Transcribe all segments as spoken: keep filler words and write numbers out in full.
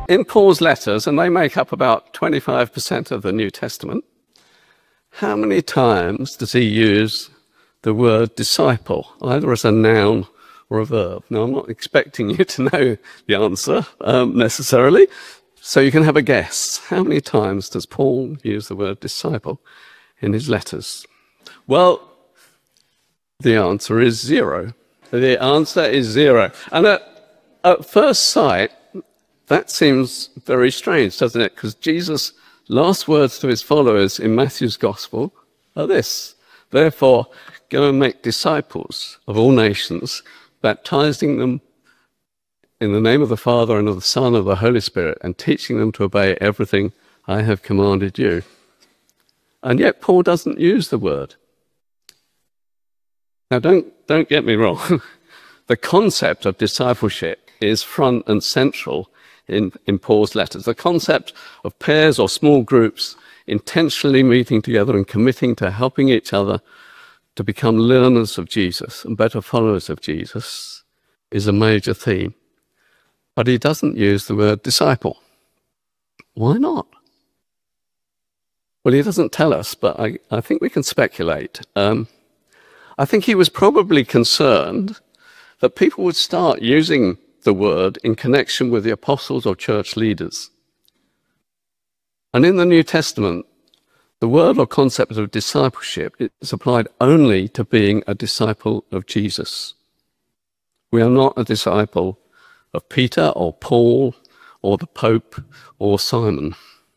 In Paul's letters, and they make up about twenty-five percent of the New Testament, how many times does he use the word disciple, either as a noun or a verb? Now, I'm not expecting you to know the answer um, necessarily, so you can have a guess. How many times does Paul use the word disciple in his letters? Well, the answer is zero. The answer is zero. And at, at first sight, that seems very strange, doesn't it? Because Jesus' last words to his followers in Matthew's Gospel are this: therefore, go and make disciples of all nations, baptizing them in the name of the Father and of the Son and of the Holy Spirit, and teaching them to obey everything I have commanded you. And yet Paul doesn't use the word. Now, don't, don't get me wrong. The concept of discipleship is front and central in, in Paul's letters. The concept of pairs or small groups intentionally meeting together and committing to helping each other to become learners of Jesus and better followers of Jesus is a major theme. But he doesn't use the word disciple. Why not? Well, he doesn't tell us, but I, I think we can speculate. Um, I think he was probably concerned that people would start using the word in connection with the apostles or church leaders. And in the New Testament, the word or concept of discipleship is applied only to being a disciple of Jesus. We are not a disciple of Peter or Paul or the Pope or Simon.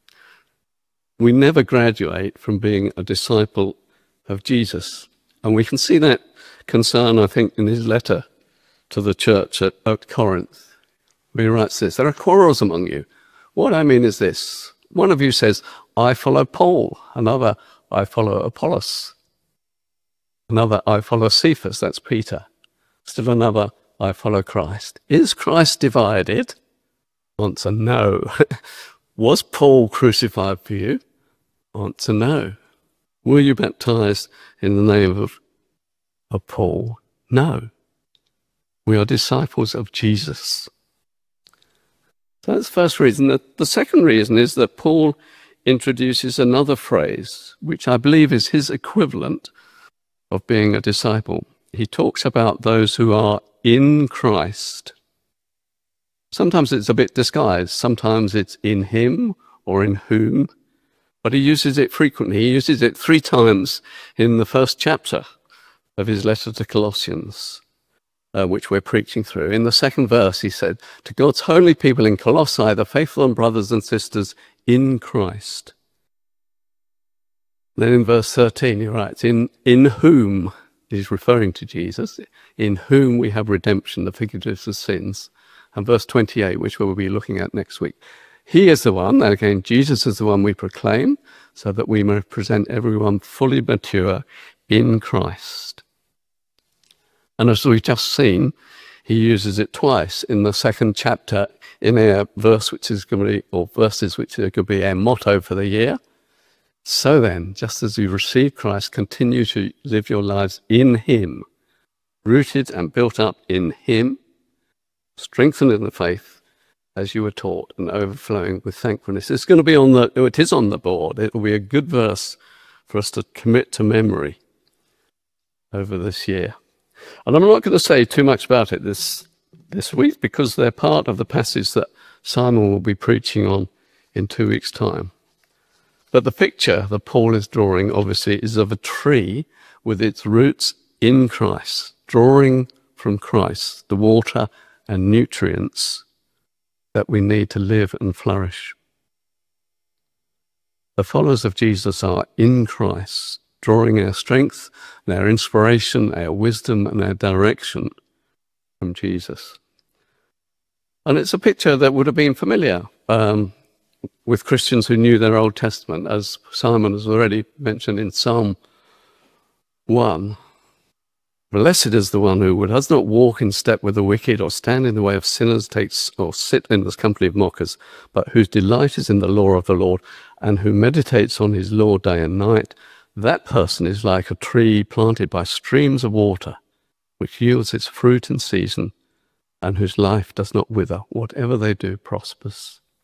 We never graduate from being a disciple of Jesus. And we can see that concern, I think, in his letter to the church at, at Corinth, where he writes this: there are quarrels among you. What I mean is this: one of you says, I follow Paul. Another, I follow Apollos. Another, I follow Cephas, that's Peter. Still another, I follow Christ. Is Christ divided? Answer, no. Was Paul crucified for you? Answer, no. Were you baptized in the name of, of Paul? No. We are disciples of Jesus. So that's the first reason. The, the second reason is that Paul introduces another phrase, which I believe is his equivalent of being a disciple. He talks about those who are in Christ. Sometimes it's a bit disguised. Sometimes it's in him or in whom. But he uses it frequently. He uses it three times in the first chapter of his letter to Colossians, uh, which we're preaching through. In the second verse, he said, to God's holy people in Colossae, the faithful and brothers and sisters in Christ. Then in verse thirteen, he writes, in, in whom, he's referring to Jesus, in whom we have redemption, the forgiveness of sins. And verse twenty-eight, which we'll be looking at next week. He is the one, and again, Jesus is the one we proclaim, so that we may present everyone fully mature in Christ. And as we've just seen, he uses it twice in the second chapter in a verse which is going to be, or verses which are going to be our motto for the year. So then, just as you receive Christ, continue to live your lives in him, rooted and built up in him, strengthened in the faith, as you were taught, and overflowing with thankfulness. It's going to be on the, it is on the board. It will be a good verse for us to commit to memory over this year. And I'm not going to say too much about it this, this week, because they're part of the passage that Simon will be preaching on in two weeks' time. But the picture that Paul is drawing, obviously, is of a tree with its roots in Christ, drawing from Christ the water and nutrients that we need to live and flourish. The followers of Jesus are in Christ, drawing our strength, and our inspiration, our wisdom, and our direction from Jesus. And it's a picture that would have been familiar um, with Christians who knew their Old Testament, as Simon has already mentioned in Psalm one. Blessed is the one who does not walk in step with the wicked, or stand in the way of sinners, takes or sit in the company of mockers, but whose delight is in the law of the Lord, and who meditates on his law day and night. That person is like a tree planted by streams of water, which yields its fruit in season, and whose life does not wither. Whatever they do prospers.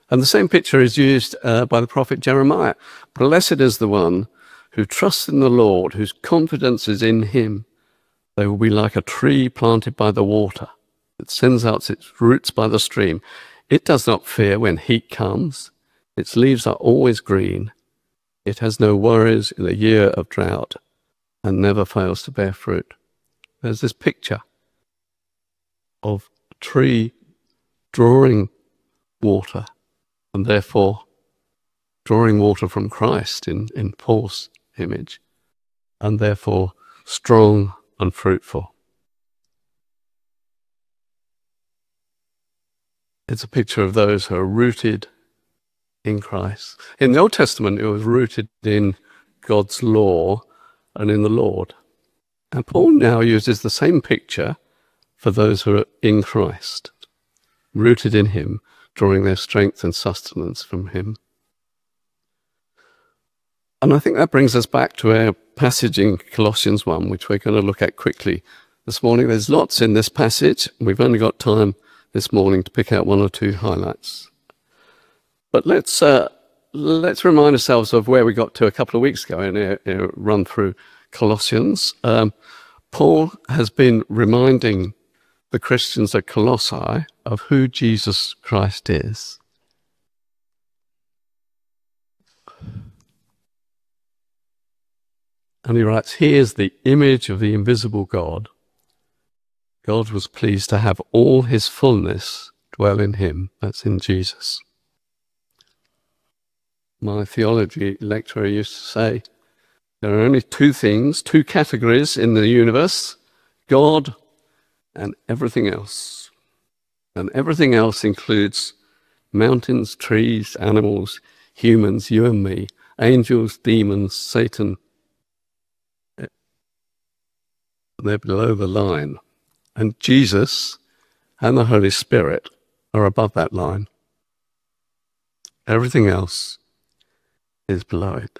And the same picture is used uh, by the prophet Jeremiah. Blessed is the one who trusts in the Lord, whose confidence is in him. They will be like a tree planted by the water that sends out its roots by the stream. It does not fear when heat comes. Its leaves are always green. It has no worries in a year of drought and never fails to bear fruit. There's this picture of a tree drawing water and therefore drawing water from Christ in, in Paul's image, and therefore strong and fruitful. It's a picture of those who are rooted in Christ. In the Old Testament, it was rooted in God's law and in the Lord. And Paul now uses the same picture for those who are in Christ, rooted in him, drawing their strength and sustenance from him. And I think that brings us back to our passage in Colossians one, which we're going to look at quickly this morning. There's lots in this passage. We've only got time this morning to pick out one or two highlights. But let's uh, let's remind ourselves of where we got to a couple of weeks ago in our, our run through Colossians. Um, Paul has been reminding the Christians at Colossae of who Jesus Christ is. And he writes, he is the image of the invisible God. God was pleased to have all his fullness dwell in him. That's in Jesus. My theology lecturer used to say, there are only two things, two categories in the universe, God and everything else. And everything else includes mountains, trees, animals, humans, you and me, angels, demons, Satan. They're below the line. And Jesus and the Holy Spirit are above that line. Everything else is below it.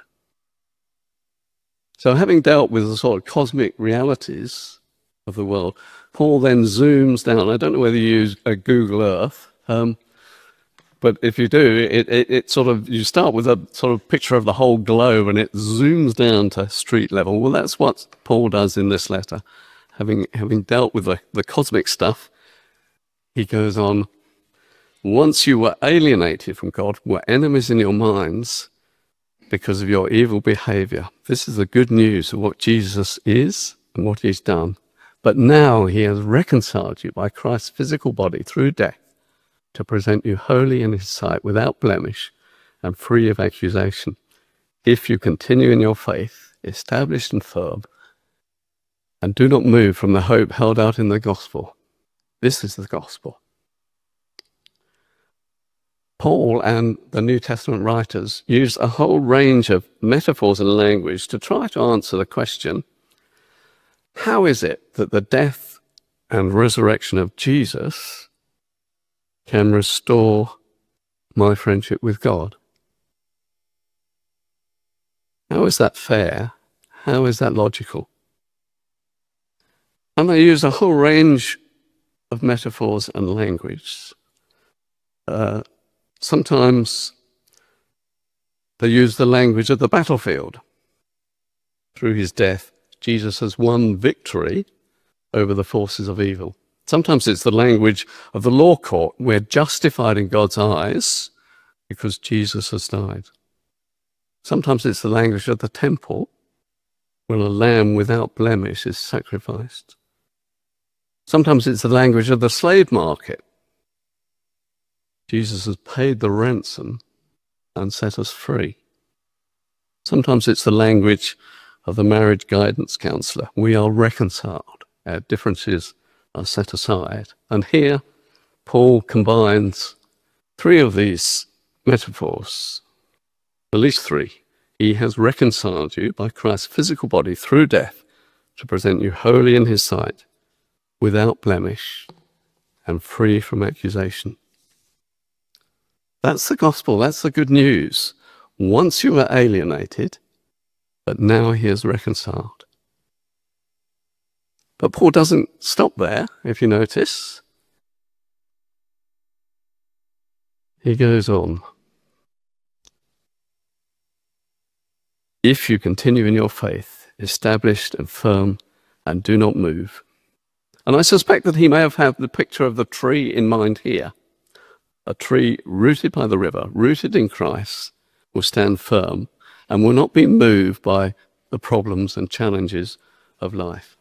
So having dealt with the sort of cosmic realities of the world, Paul then zooms down. I don't know whether you use a Google Earth, um, but if you do, it, it, it sort of, you start with a sort of picture of the whole globe and it zooms down to street level. Well, that's what Paul does in this letter. Having, having dealt with the, the cosmic stuff, he goes on, once you were alienated from God, were enemies in your minds because of your evil behavior. This is the good news of what Jesus is and what he's done. But now he has reconciled you by Christ's physical body through death to present you holy in his sight, without blemish and free of accusation. If you continue in your faith, established and firm, and do not move from the hope held out in the gospel. This is the gospel. Paul and the New Testament writers used a whole range of metaphors and language to try to answer the question, how is it that the death and resurrection of Jesus can restore my friendship with God? How is that fair? How is that logical? And they use a whole range of metaphors and language. Uh, sometimes they use the language of the battlefield. Through his death, Jesus has won victory over the forces of evil. Sometimes it's the language of the law court. We're justified in God's eyes because Jesus has died. Sometimes it's the language of the temple, when a lamb without blemish is sacrificed. Sometimes it's the language of the slave market. Jesus has paid the ransom and set us free. Sometimes it's the language of the marriage guidance counselor. We are reconciled. Our differences are set aside. And here, Paul combines three of these metaphors, at least three. He has reconciled you by Christ's physical body through death to present you holy in his sight, without blemish and free from accusation. That's the gospel. That's the good news. Once you were alienated, but now he is reconciled. But Paul doesn't stop there, if you notice. he goes on. If you continue in your faith, established and firm, and do not move. And I suspect that he may have had the picture of the tree in mind here. A tree rooted by the river, rooted in Christ, will stand firm and will not be moved by the problems and challenges of life.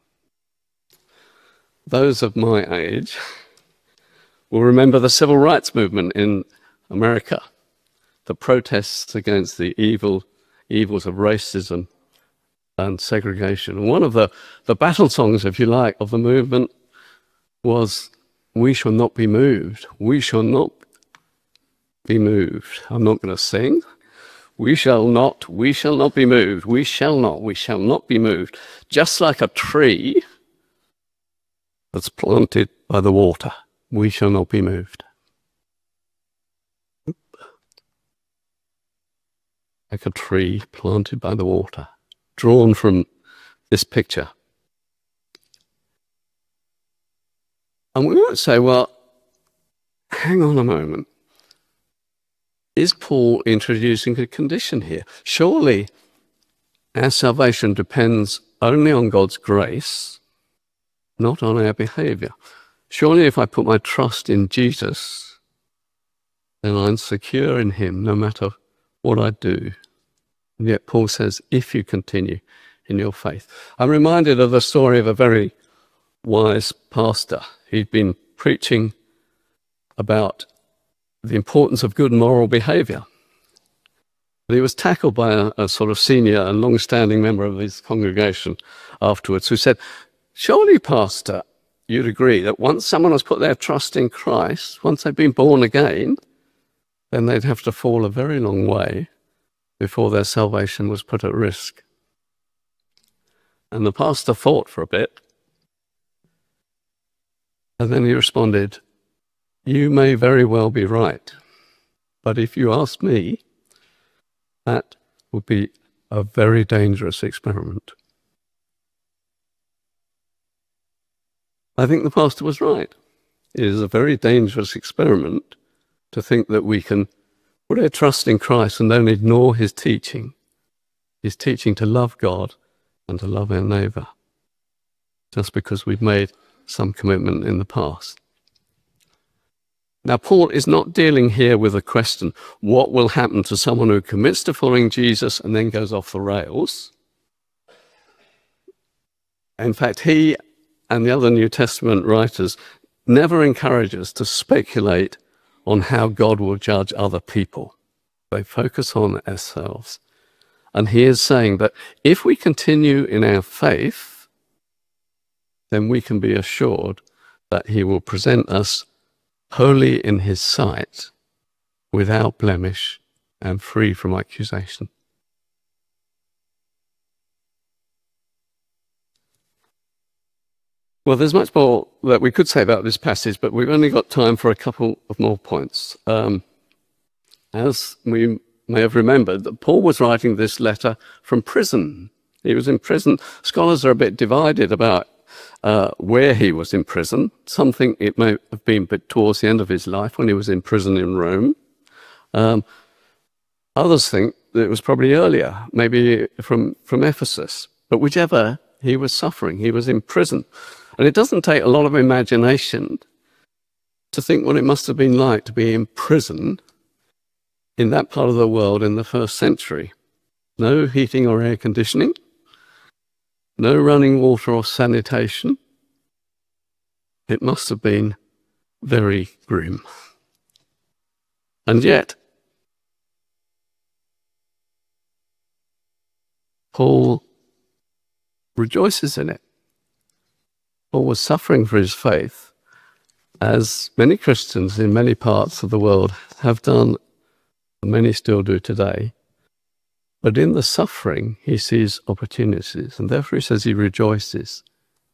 Those of my age will remember the civil rights movement in America, the protests against the evil evils of racism and segregation. And one of the, the battle songs, if you like, of the movement was, "We shall not be moved. We shall not be moved." I'm not going to sing. We shall not, we shall not be moved. We shall not, we shall not be moved. Just like a tree that's planted by the water, we shall not be moved. Like a tree planted by the water, drawn from this picture. And we might say, well, hang on a moment. Is Paul introducing a condition here? Surely our salvation depends only on God's grace, not on our behavior. Surely if I put my trust in Jesus, then I'm secure in him no matter what I do. And yet Paul says, if you continue in your faith. I'm reminded of the story of a very wise pastor. He'd been preaching about the importance of good moral behavior. But he was tackled by a, a sort of senior and long-standing member of his congregation afterwards who said, surely, Pastor, you'd agree that once someone has put their trust in Christ, once they've been born again, then they'd have to fall a very long way before their salvation was put at risk. And the pastor thought for a bit, and then he responded, you may very well be right, but if you ask me, that would be a very dangerous experiment. I think the pastor was right. It is a very dangerous experiment to think that we can put our trust in Christ and then ignore his teaching, his teaching to love God and to love our neighbour, just because we've made some commitment in the past. Now, Paul is not dealing here with a question, what will happen to someone who commits to following Jesus and then goes off the rails? In fact, he and the other New Testament writers never encourage us to speculate on how God will judge other people. They focus on ourselves. And he is saying that if we continue in our faith, then we can be assured that he will present us holy in his sight, without blemish and free from accusation. Well, there's much more that we could say about this passage, but we've only got time for a couple of more points. Um, as we may have remembered, that Paul was writing this letter from prison. He was in prison. Scholars are a bit divided about Uh, where he was in prison. Some think it may have been towards the end of his life when he was in prison in Rome. Um, others think that it was probably earlier, maybe from, from Ephesus. But whichever, he was suffering. He was in prison. And it doesn't take a lot of imagination to think what it must have been like to be in prison in that part of the world in the first century. No heating or air conditioning. No running water or sanitation. It must have been very grim. And yet, Paul rejoices in it. Paul was suffering for his faith, as many Christians in many parts of the world have done, and many still do today. But in the suffering, he sees opportunities, and therefore he says he rejoices.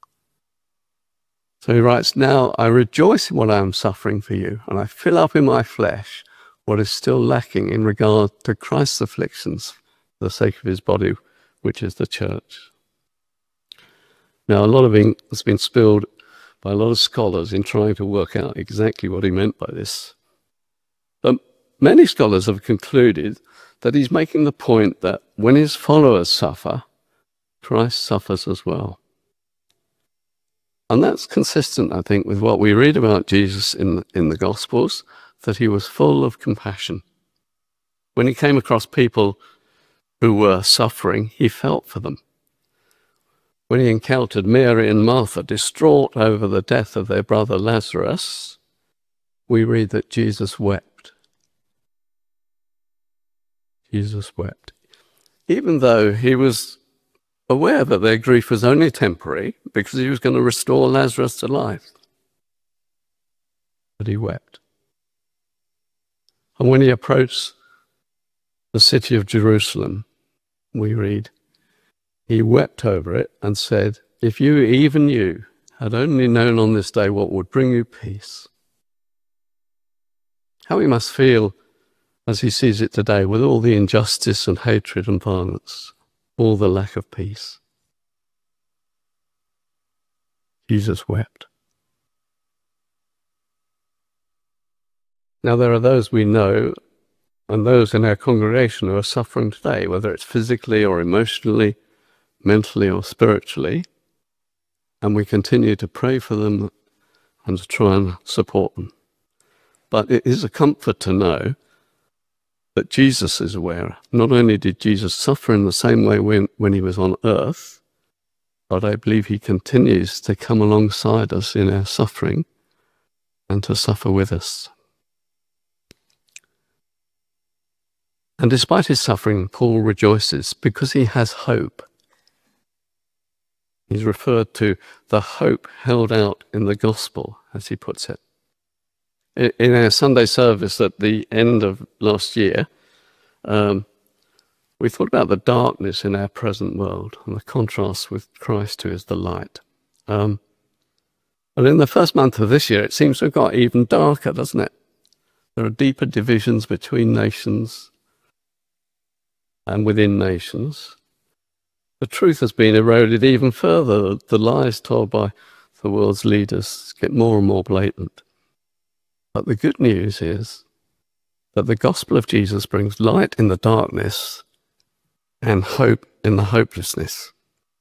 So he writes, now I rejoice in what I am suffering for you, and I fill up in my flesh what is still lacking in regard to Christ's afflictions for the sake of his body, which is the church. Now, a lot of ink has been spilled by a lot of scholars in trying to work out exactly what he meant by this. But many scholars have concluded that he's making the point that when his followers suffer, Christ suffers as well. And that's consistent, I think, with what we read about Jesus in, in the Gospels, that he was full of compassion. When he came across people who were suffering, he felt for them. When he encountered Mary and Martha distraught over the death of their brother Lazarus, we read that Jesus wept. Jesus wept. Even though he was aware that their grief was only temporary, because he was going to restore Lazarus to life. But he wept. And when he approached the city of Jerusalem, we read, he wept over it and said, if you, even you, had only known on this day what would bring you peace. How he must feel as he sees it today, with all the injustice and hatred and violence, all the lack of peace. Jesus wept. Now there are those we know and those in our congregation who are suffering today, whether it's physically or emotionally, mentally or spiritually, and we continue to pray for them and to try and support them. But it is a comfort to know that Jesus is aware. Not only did Jesus suffer in the same way when, when he was on earth, but I believe he continues to come alongside us in our suffering and to suffer with us. And despite his suffering, Paul rejoices because he has hope. He's referred to the hope held out in the gospel, as he puts it. In our Sunday service at the end of last year, um, we thought about the darkness in our present world and the contrast with Christ, who is the light. Um, and in the first month of this year, it seems to have got even darker, doesn't it? There are deeper divisions between nations and within nations. The truth has been eroded even further. The lies told by the world's leaders get more and more blatant. But the good news is that the gospel of Jesus brings light in the darkness and hope in the hopelessness.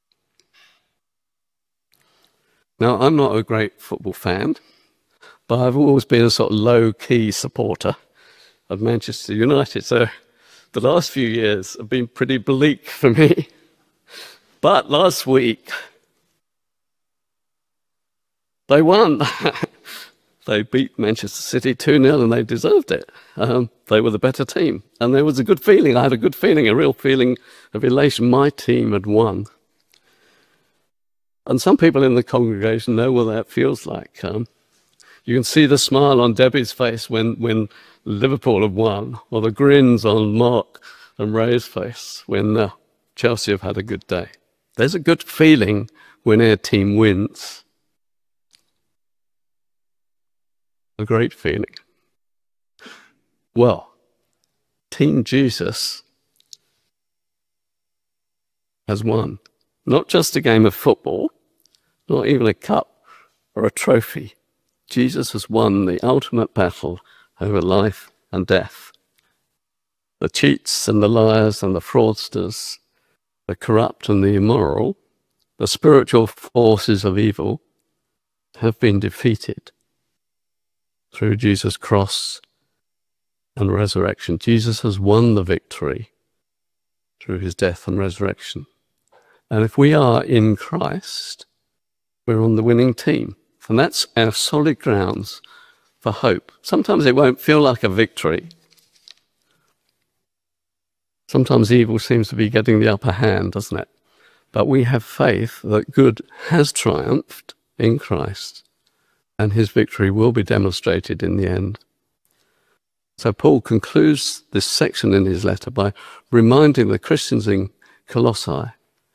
Now, I'm not a great football fan, but I've always been a sort of low-key supporter of Manchester United, so the last few years have been pretty bleak for me. But last week, they won. They beat Manchester City two nil and they deserved it. Um, they were the better team. And there was a good feeling. I had a good feeling, a real feeling of elation. My team had won. And some people in the congregation know what that feels like. Um, you can see the smile on Debbie's face when, when Liverpool have won, or the grins on Mark and Ray's face when uh, Chelsea have had a good day. There's a good feeling when our team wins. A great feeling. Well, Team Jesus has won. Not just a game of football, not even a cup or a trophy. Jesus has won the ultimate battle over life and death. The cheats and the liars and the fraudsters, the corrupt and the immoral, the spiritual forces of evil have been defeated through Jesus' cross and resurrection. Jesus has won the victory through his death and resurrection. And if we are in Christ, we're on the winning team. And that's our solid grounds for hope. Sometimes it won't feel like a victory. Sometimes evil seems to be getting the upper hand, doesn't it? But we have faith that good has triumphed in Christ, and his victory will be demonstrated in the end. So Paul concludes this section in his letter by reminding the Christians in Colossae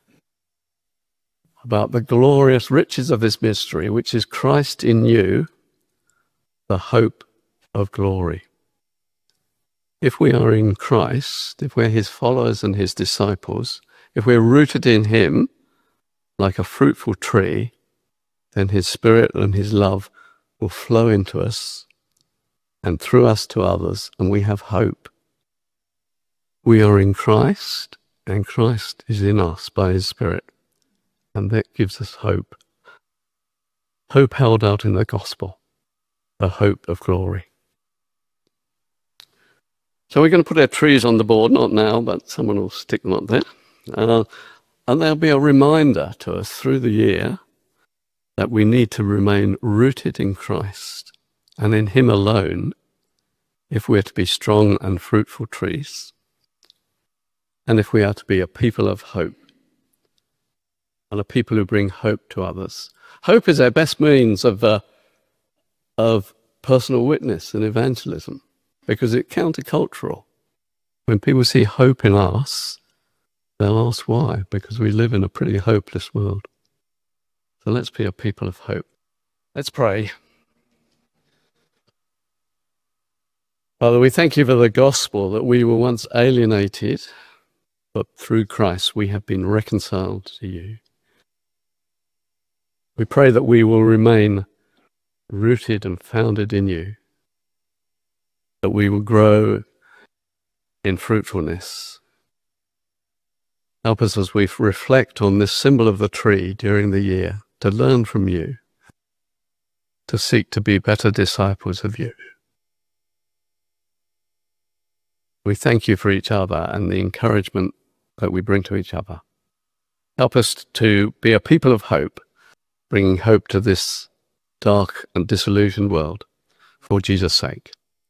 about the glorious riches of this mystery, which is Christ in you, the hope of glory. If we are in Christ, if we're his followers and his disciples, if we're rooted in him like a fruitful tree, then his spirit and his love will flow into us, and through us to others, and we have hope. We are in Christ, and Christ is in us by his Spirit, and that gives us hope. Hope held out in the gospel, the hope of glory. So we're going to put our trees on the board, not now, but someone will stick them up there. Uh, and there'll be a reminder to us through the year that we need to remain rooted in Christ and in him alone if we're to be strong and fruitful trees, and if we are to be a people of hope and a people who bring hope to others. Hope is our best means of, uh, of personal witness and evangelism, because it's countercultural. When people see hope in us, they'll ask why, because we live in a pretty hopeless world. So let's be a people of hope. Let's pray. Father, we thank you for the gospel, that we were once alienated, but through Christ we have been reconciled to you. We pray that we will remain rooted and founded in you, that we will grow in fruitfulness. Help us as we reflect on this symbol of the tree during the year, to learn from you, to seek to be better disciples of you. We thank you for each other and the encouragement that we bring to each other. Help us to be a people of hope, bringing hope to this dark and disillusioned world, for Jesus' sake.